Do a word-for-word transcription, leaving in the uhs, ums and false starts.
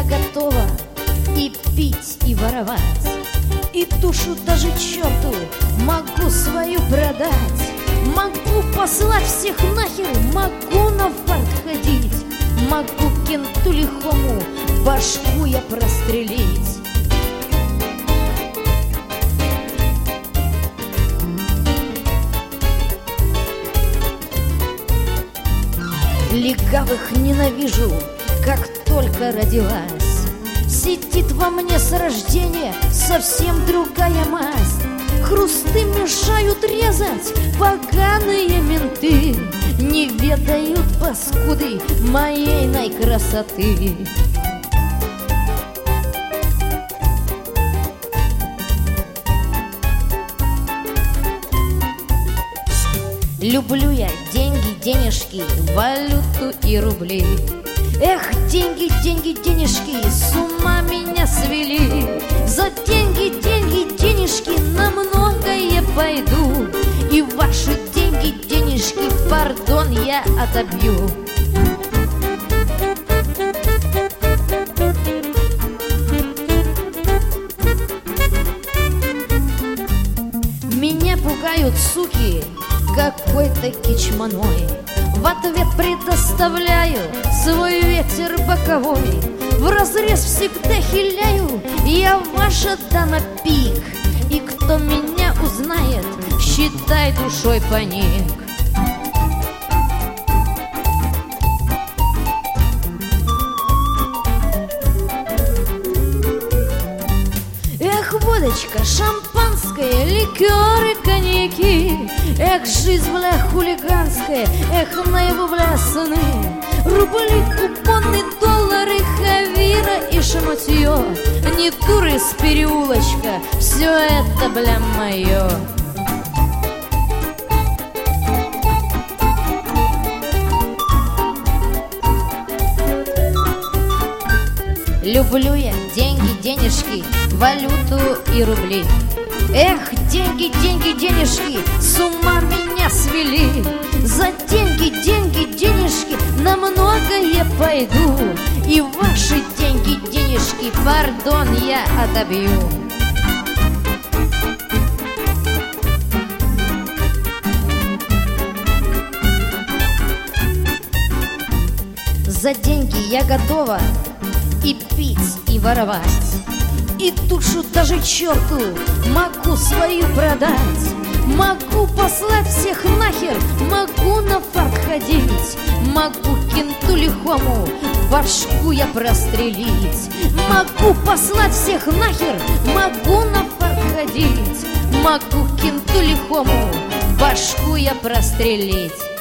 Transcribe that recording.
готова и пить, и воровать, и душу даже черту могу свою продать. Могу послать всех нахер, могу на фарт ходить, могу кенту лихому башку я прострелить. Легавых ненавижу, как только родилась. Сидит во мне с рождения совсем другая масть. Хрусты мешают резать поганые менты, не ведают паскуды моей красоты. Люблю я деньги, денежки, валюту и рубли. Эх, деньги, деньги, денежки, с ума меня свели. За деньги, деньги, денежки на многое пойду, и ваши деньги, денежки, пардон, я отобью. Меня пугают суки какой-то кичманой. В ответ предоставляю свой ветер боковой. Вразрез всегда хиляю, я ваша дама пик, и кто меня узнает, считай душой паник. Эх, водочка, шампанское, ликеры, коньяки. Эх, жизнь, бля, хулиганская, эх, наяву, бля, сыны. Рубли, купоны, доллары, хавира и шаматье. Не дуры с переулочка, все это, бля, мое. Люблю я деньги, денежки, валюту и рубли. Эх, деньги, деньги, денежки, с ума меня свели. За деньги, деньги, денежки на многое пойду, и ваши деньги, денежки, пардон, я отобью. За деньги я готова и пить, и воровать, и душу даже черту могу свою продать. Могу послать всех нахер, могу на фарт ходить, могу кенту лихому башку я прострелить. Могу послать всех нахер, могу на фарт ходить, могу кенту лихому башку я прострелить.